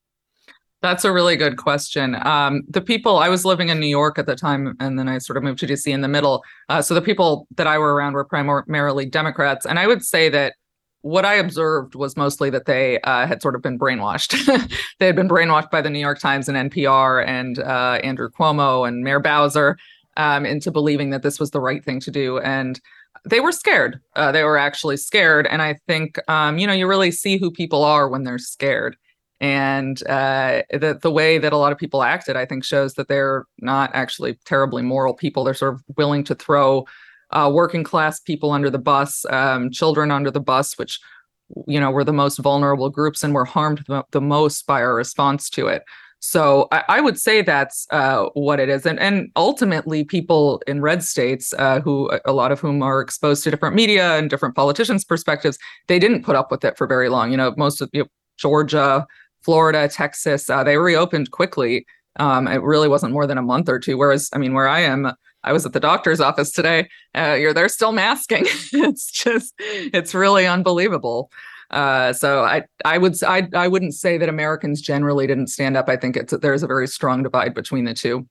E: That's a really good question. Um, the people, I was living in New York at the time, and then I sort of moved to D C in the middle. Uh, so the people that I were around were primarily Democrats. And I would say that what I observed was mostly that they uh, had sort of been brainwashed. They had been brainwashed by the New York Times and N P R and uh, Andrew Cuomo and Mayor Bowser um, into believing that this was the right thing to do. And they were scared. Uh, they were actually scared. And I think, um, you know, you really see who people are when they're scared. And uh, the, the way that a lot of people acted, I think, shows that they're not actually terribly moral people. They're sort of willing to throw uh, working class people under the bus, um, children under the bus, which, you know, were the most vulnerable groups and were harmed the, the most by our response to it. So I, I would say that's uh, what it is. And, and ultimately, people in red states, uh, who a lot of whom are exposed to different media and different politicians' perspectives, they didn't put up with it for very long. You know, most of you know, Georgia, Florida, Texas, uh, they reopened quickly. Um, it really wasn't more than a month or two. Whereas, I mean, where I am, I was at the doctor's office today. Uh, you're they're still masking. It's just, it's really unbelievable. Uh, so I, I would, I, I wouldn't say that Americans generally didn't stand up. I think it's there's a very strong divide between the two.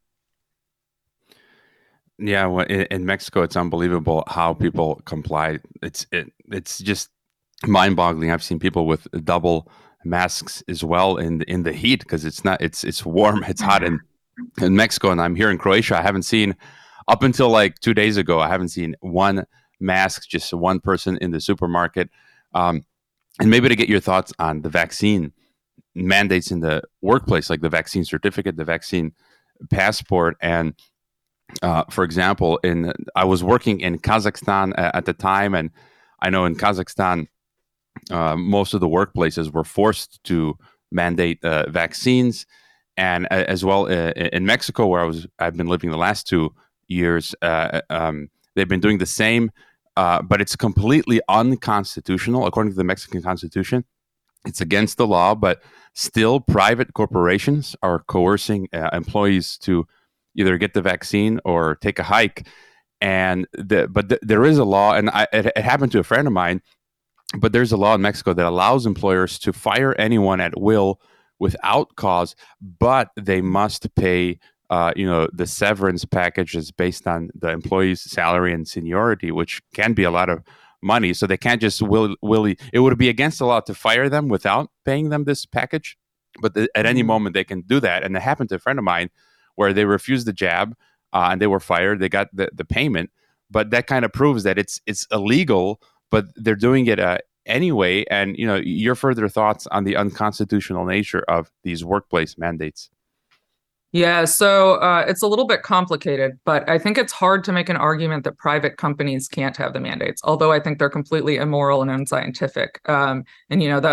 B: Yeah, well, in, in Mexico, it's unbelievable how people complied. It's it, it's just mind-boggling. I've seen people with double masks as well in the, in the heat because it's not it's it's warm, it's hot in in Mexico, and I'm here in Croatia. I haven't seen up until like two days ago. I haven't seen one mask, just one person in the supermarket. Um, and maybe to get your thoughts on the vaccine mandates in the workplace, like the vaccine certificate, the vaccine passport, and uh, for example, in I was working in Kazakhstan at the time, and I know in Kazakhstan. Uh, most of the workplaces were forced to mandate uh, vaccines, and uh, as well uh, in Mexico, where I was, I've been living the last two years. Uh, um, they've been doing the same, uh, but it's completely unconstitutional according to the Mexican Constitution. It's against the law, but still, private corporations are coercing uh, employees to either get the vaccine or take a hike. And the, but th- there is a law, and I, it, it happened to a friend of mine. But there's a law in Mexico that allows employers to fire anyone at will without cause, but they must pay, uh, you know, the severance package is based on the employee's salary and seniority, which can be a lot of money. So they can't just will, willy. It would be against the law to fire them without paying them this package, but the, at any moment they can do that. And it happened to a friend of mine where they refused the jab uh, and they were fired. They got the, the payment, but that kind of proves that it's it's illegal. But they're doing it uh, anyway. And, you know, your further thoughts on the unconstitutional nature of these workplace mandates?
E: Yeah, so uh, it's a little bit complicated, but I think it's hard to make an argument that private companies can't have the mandates, although I think they're completely immoral and unscientific. Um, and, you know, that's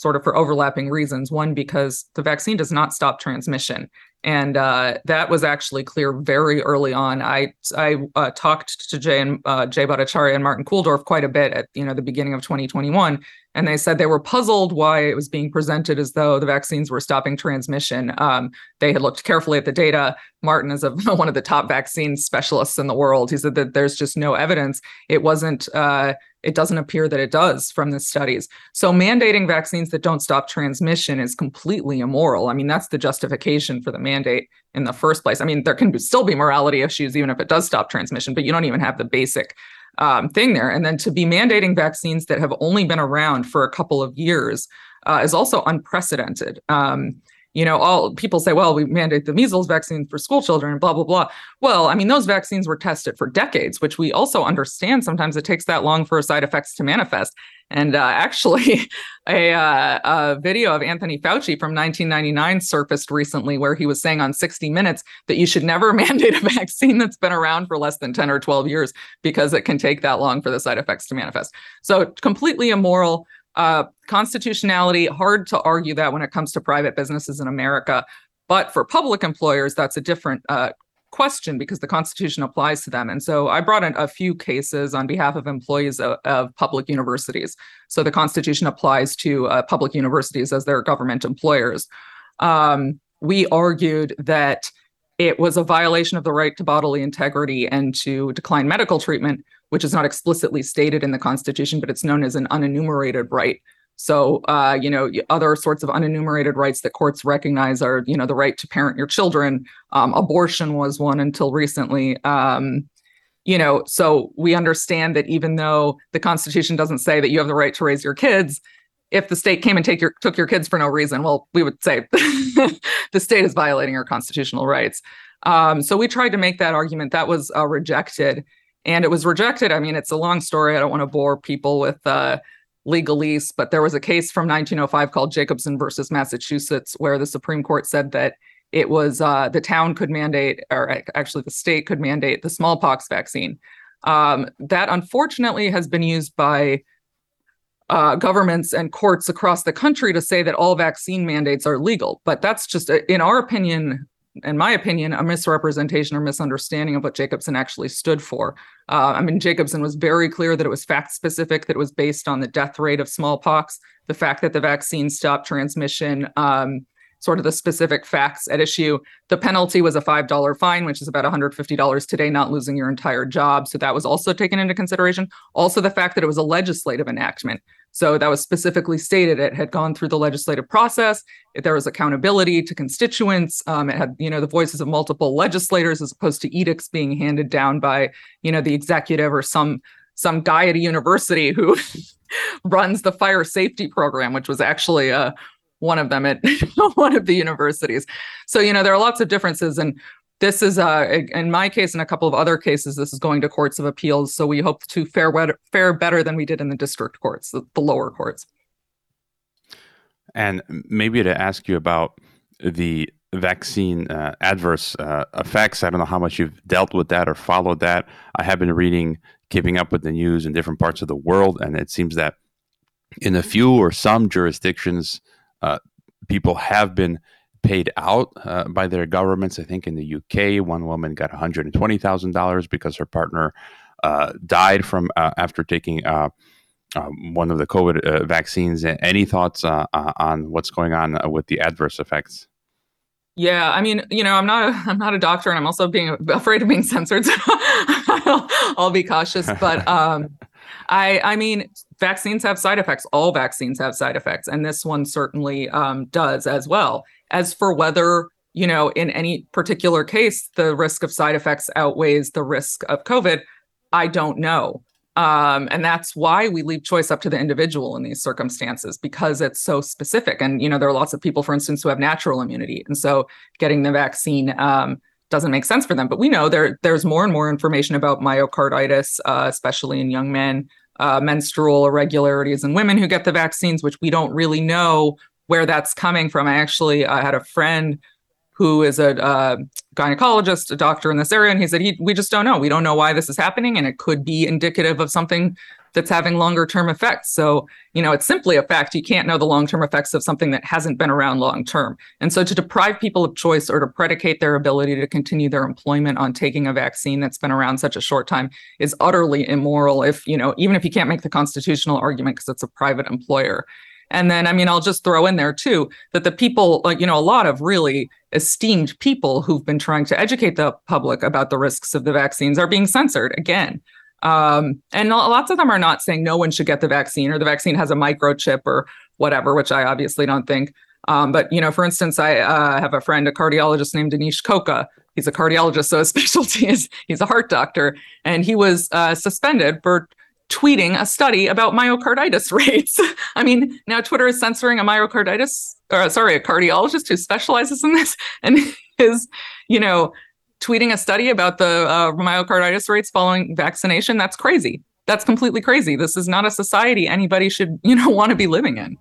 E: sort of for overlapping reasons. One, because the vaccine does not stop transmission. And uh, that was actually clear very early on. I I uh, talked to Jay and uh, Jay Bhattacharya and Martin Kulldorff quite a bit at you know the beginning of twenty twenty-one, and they said they were puzzled why it was being presented as though the vaccines were stopping transmission. Um, they had looked carefully at the data. Martin is a, one of the top vaccine specialists in the world. He said that there's just no evidence. It wasn't. Uh, It doesn't appear that it does from the studies. So mandating vaccines that don't stop transmission is completely immoral. I mean, that's the justification for the mandate in the first place. I mean, there can still be morality issues even if it does stop transmission, but you don't even have the basic um, thing there. And then to be mandating vaccines that have only been around for a couple of years uh, is also unprecedented. Um, You know, all people say, well, we mandate the measles vaccine for school children and blah, blah, blah. Well, I mean, those vaccines were tested for decades, which we also understand sometimes it takes that long for side effects to manifest. And uh, actually, a, uh, a video of Anthony Fauci from nineteen ninety-nine surfaced recently where he was saying on sixty minutes that you should never mandate a vaccine that's been around for less than ten or twelve years because it can take that long for the side effects to manifest. So completely immoral. Uh, constitutionality, hard to argue that when it comes to private businesses in America. But for public employers, that's a different uh, question because the Constitution applies to them. And so I brought in a few cases on behalf of employees of, of public universities. So the Constitution applies to uh, public universities as their government employers. Um, we argued that it was a violation of the right to bodily integrity and to decline medical treatment, which is not explicitly stated in the Constitution, but it's known as an unenumerated right. So, uh, you know, other sorts of unenumerated rights that courts recognize are, you know, the right to parent your children. Um, abortion was one until recently. Um, you know, so we understand that even though the Constitution doesn't say that you have the right to raise your kids, if the state came and take your took your kids for no reason, well, we would say the state is violating your constitutional rights. Um, so we tried to make that argument. That was uh, rejected. And it was rejected. I mean, it's a long story. I don't want to bore people with uh, legalese, but there was a case from nineteen oh five called Jacobson versus Massachusetts, where the Supreme Court said that it was uh, the town could mandate, or actually the state could mandate the smallpox vaccine. Um, that unfortunately has been used by uh, governments and courts across the country to say that all vaccine mandates are legal. But that's just, in our opinion, in my opinion, a misrepresentation or misunderstanding of what Jacobson actually stood for. Uh, I mean, Jacobson was very clear that it was fact specific, that it was based on the death rate of smallpox, the fact that the vaccine stopped transmission, um, sort of the specific facts at issue. The penalty was a five dollar fine, which is about one hundred fifty dollars today, not losing your entire job. So that was also taken into consideration. Also, the fact that it was a legislative enactment. So that was specifically stated. It had gone through the legislative process. There was accountability to constituents. Um, it had, you know, the voices of multiple legislators as opposed to edicts being handed down by, you know, the executive or some some guy at a university who runs the fire safety program, which was actually uh, one of them at one of the universities. So, you know, there are lots of differences. And this is, uh, in my case and a couple of other cases, this is going to courts of appeals. So we hope to fare, fare better than we did in the district courts, the, the lower courts.
B: And maybe to ask you about the vaccine uh, adverse uh, effects. I don't know how much you've dealt with that or followed that. I have been reading, keeping up with the news in different parts of the world, and it seems that in a few or some jurisdictions, uh, people have been paid out uh, by their governments. I think in the U K, one woman got one hundred twenty thousand dollars because her partner uh, died from uh, after taking uh, uh, one of the COVID uh, vaccines. Any thoughts uh, uh, on what's going on with the adverse effects?
E: Yeah, I mean, you know, I'm not a, I'm not a doctor, and I'm also being afraid of being censored. So I'll, I'll be cautious. But um, I, I mean, vaccines have side effects. All vaccines have side effects, and this one certainly um, does as well. As for whether, you know, in any particular case, the risk of side effects outweighs the risk of COVID, I don't know. Um, and that's why we leave choice up to the individual in these circumstances, because it's so specific. And, you know, there are lots of people, for instance, who have natural immunity. And so getting the vaccine um, doesn't make sense for them. But we know there there's more and more information about myocarditis, uh, especially in young men, uh, menstrual irregularities in women who get the vaccines, which we don't really know where that's coming from. I actually uh, had a friend who is a uh, gynecologist, a doctor in this area, and he said, he, we just don't know. We don't know why this is happening, and it could be indicative of something that's having longer term effects. So, you know, it's simply a fact. You can't know the long term effects of something that hasn't been around long term. And so to deprive people of choice or to predicate their ability to continue their employment on taking a vaccine that's been around such a short time is utterly immoral, if, you know, even if you can't make the constitutional argument because it's a private employer. And then, I mean, I'll just throw in there, too, that the people, like, you know, a lot of really esteemed people who've been trying to educate the public about the risks of the vaccines are being censored again. Um, and lots of them are not saying no one should get the vaccine or the vaccine has a microchip or whatever, which I obviously don't think. Um, but, you know, for instance, I uh, have a friend, a cardiologist named Dinesh Koka. He's a cardiologist, so his specialty is he's a heart doctor. And he was uh, suspended for tweeting a study about myocarditis rates. I mean, now Twitter is censoring a myocarditis, or sorry, a cardiologist who specializes in this and is, you know, tweeting a study about the uh, myocarditis rates following vaccination. That's crazy. That's completely crazy. This is not a society anybody should, you know, want to be living in.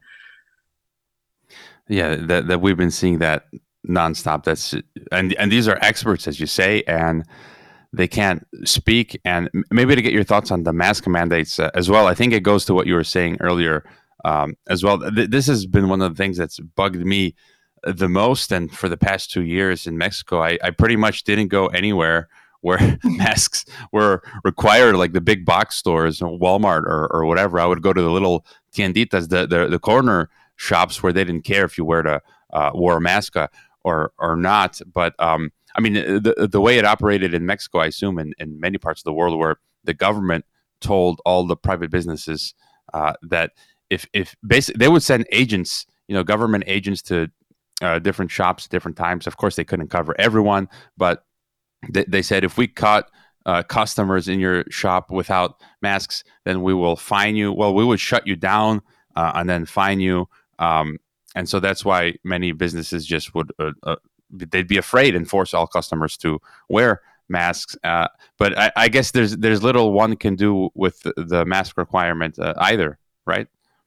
B: Yeah, that, that we've been seeing that nonstop. That's and and these are experts, as you say, and they can't speak. And maybe to get your thoughts on the mask mandates uh, as well. I think it goes to what you were saying earlier um, as well. Th- this has been one of the things that's bugged me the most. And for the past two years in Mexico, I, I pretty much didn't go anywhere where masks were required, like the big box stores, Walmart or, or whatever. I would go to the little tienditas, the, the, the corner shops where they didn't care if you were to uh, wore a mask or or not. But um, I mean, the the way it operated in Mexico, I assume, in, in many parts of the world, where the government told all the private businesses uh, that if if basically they would send agents, you know, government agents to uh, different shops at different times. Of course, they couldn't cover everyone, but they, they said if we caught uh, customers in your shop without masks, then we will fine you. Well, we would shut you down uh, and then fine you. Um, and so that's why many businesses just would, uh, uh, they'd be afraid and force all customers to wear masks. Uh, but I, I guess there's there's little one can do with the, the mask requirement uh, either, right?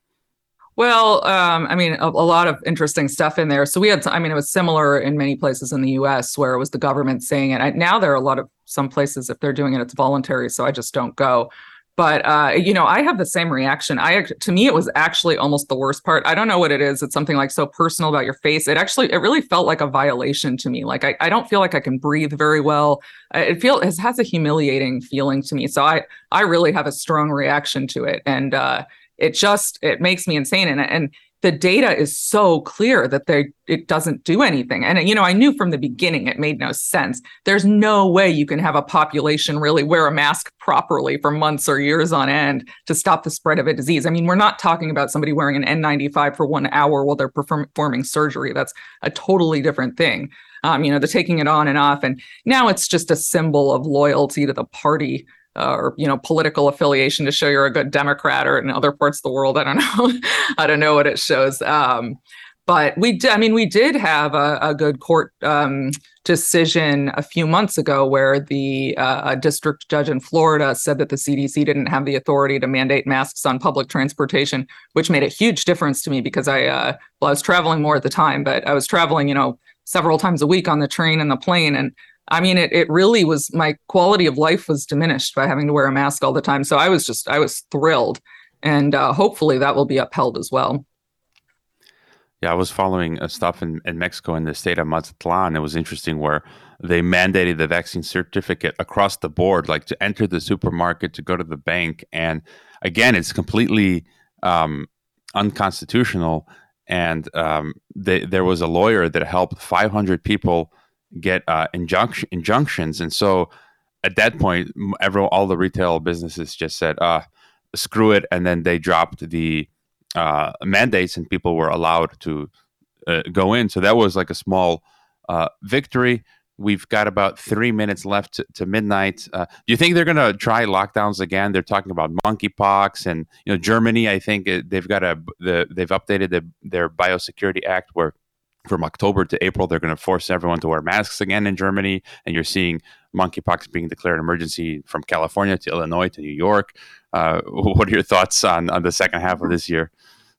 E: Well, um, I mean, a, a lot of interesting stuff in there. So we had, I mean, it was similar in many places in the U S where it was the government saying it. I, now there are a lot of some places, if they're doing it, it's voluntary. So I just don't go. But, uh, you know, I have the same reaction. I to me, it was actually almost the worst part. I don't know what it is. It's something like so personal about your face. It actually, it really felt like a violation to me. Like, I, I don't feel like I can breathe very well. It feel it has a humiliating feeling to me. So I, I really have a strong reaction to it. And uh, it just, it makes me insane. And, and the data is so clear that they it doesn't do anything. And, you know, I knew from the beginning it made no sense. There's no way you can have a population really wear a mask properly for months or years on end to stop the spread of a disease. I mean, we're not talking about somebody wearing an N ninety-five for one hour while they're performing surgery. That's a totally different thing. Um, you know, the taking it on and off. And now it's just a symbol of loyalty to the party. Uh, or, you know, political affiliation to show you're a good Democrat, or in other parts of the world. I don't know. I don't know what it shows. Um, but we did, I mean, we did have a, a good court um, decision a few months ago where the uh, district judge in Florida said that the C D C didn't have the authority to mandate masks on public transportation, which made a huge difference to me because I, uh, well, I was traveling more at the time, but I was traveling, you know, several times a week on the train and the plane. And I mean, it it really was, my quality of life was diminished by having to wear a mask all the time. So I was just, I was thrilled. And uh, hopefully that will be upheld as well.
B: Yeah, I was following uh, stuff in, in Mexico in the state of Mazatlan. It was interesting where they mandated the vaccine certificate across the board, like to enter the supermarket, to go to the bank. And again, it's completely um, unconstitutional. And um, they, there was a lawyer that helped five hundred people get uh, injunction, injunctions. And so at that point, everyone, all the retail businesses just said, uh, screw it. And then they dropped the uh, mandates and people were allowed to uh, go in. So that was like a small uh, victory. We've got about three minutes left to, to midnight. Uh, do you think they're going to try lockdowns again? They're talking about monkeypox, and you know, Germany, I think it, they've got a the, they've updated the, their Biosecurity Act where from October to April, they're going to force everyone to wear masks again in Germany. And you're seeing monkeypox being declared an emergency from California to Illinois to New York. Uh, what are your thoughts on, on the second half of this year?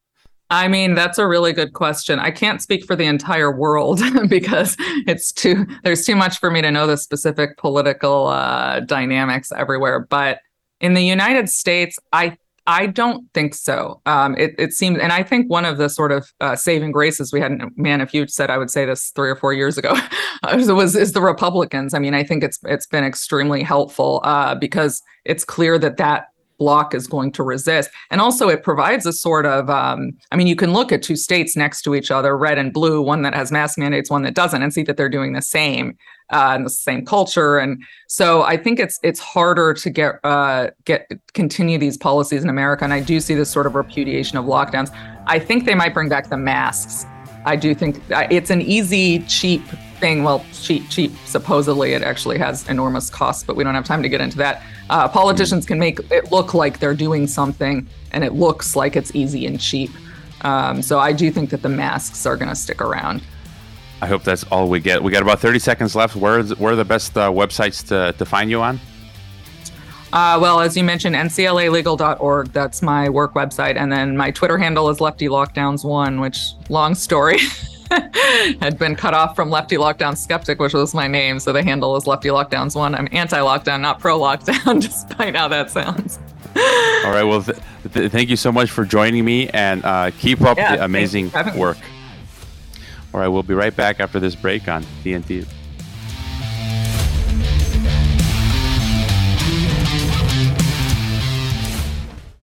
E: I mean, that's a really good question. I can't speak for the entire world because it's too, there's too much for me to know the specific political uh, dynamics everywhere. But in the United States, I I don't think so. Um, it, it seems, and I think one of the sort of uh, saving graces we had, man, if you said I would say this three or four years ago, was is the Republicans. I mean, I think it's it's been extremely helpful uh, because it's clear that that bloc is going to resist. And also it provides a sort of, um, I mean, you can look at two states next to each other, red and blue, one that has mask mandates, one that doesn't, and see that they're doing the same, uh, and the same culture. And so I think it's it's harder to get uh, get continue these policies in America. And I do see this sort of repudiation of lockdowns. I think they might bring back the masks. I do think it's an easy, cheap thing. Well, cheap, cheap, supposedly it actually has enormous costs, but we don't have time to get into that. Uh, politicians can make it look like they're doing something, and it looks like it's easy and cheap. Um, so I do think that the masks are going to stick around.
B: I hope that's all we get. We got about thirty seconds left. Where is, where are the best uh, websites to, to find you on?
E: Uh, well, as you mentioned, N C L A legal dot org. That's my work website. And then my Twitter handle is Lefty Lockdowns one, which, long story, had been cut off from Lefty Lockdown Skeptic, which was my name. So the handle is Lefty Lockdowns one. I'm anti-lockdown, not pro-lockdown, despite how that sounds.
B: All right. Well, th- th- thank you so much for joining me, and uh, keep up yeah, the amazing work. All right. We'll be right back after this break on T N T.